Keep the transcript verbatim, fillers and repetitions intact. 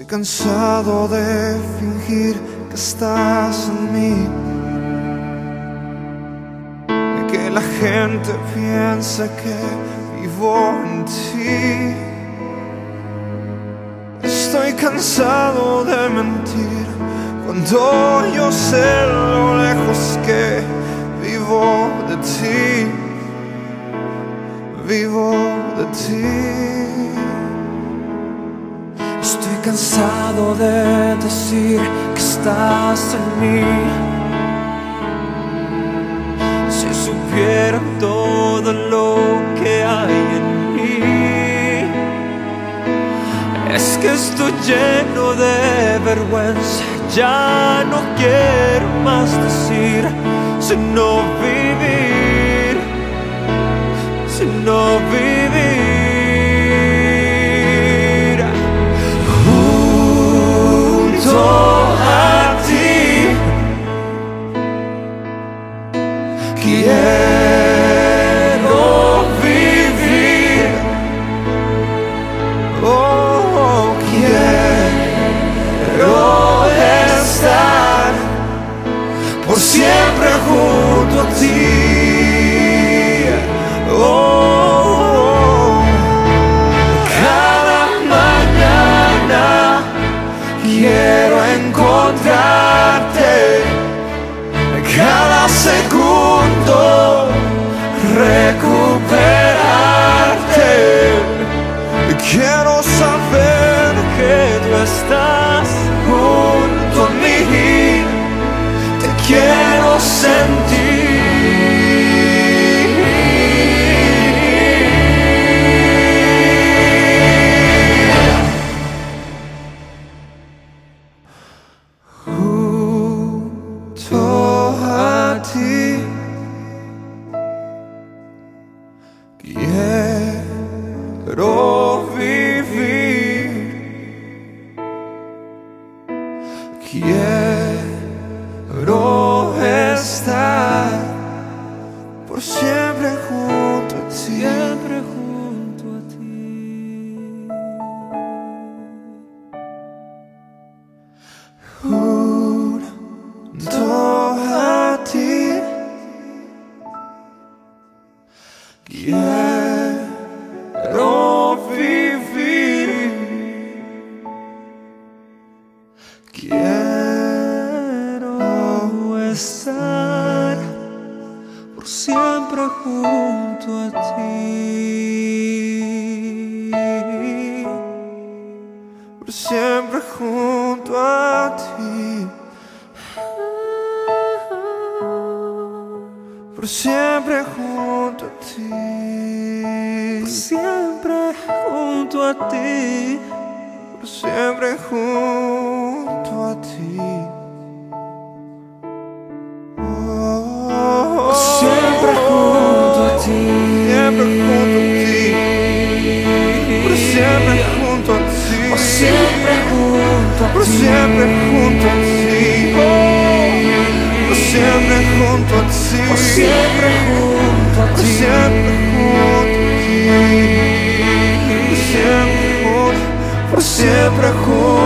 cansado de fingir que estás en mí, de que la gente piensa que vivo en ti. Estoy cansado de mentir cuando yo sé lo lejos que vivo de ti, vivo de ti. Estoy cansado de decir que estás en mí. Si supieran todo lo que hay en mí. Es que estoy lleno de vergüenza. Ya no quiero más decir, sino vivir, sino vivir. A ti quiero vivir, oh, quiero estar por siempre junto a ti, oh, cada mañana quiero encontrarte, cada segundo recuperarte. Quiero saber que tú estás junto a mí, te quiero sentir. Quiero vivir, quiero estar por siempre junto a ti, siempre junto a ti. Junto a ti quiero vivir, quiero estar por siempre junto a ti, por siempre junto a ti, por siempre junto a ti, por siempre junto a ti, por siempre junto a ti, oh, por siempre junto a ti, siempre junto a ti, por siempre junto a ti, por siempre junto a por ti, siempre junto a ti, oh, por siempre junto a ti, por siempre junto a por ti, siempre junto a ti, por siempre junto, por siempre junto.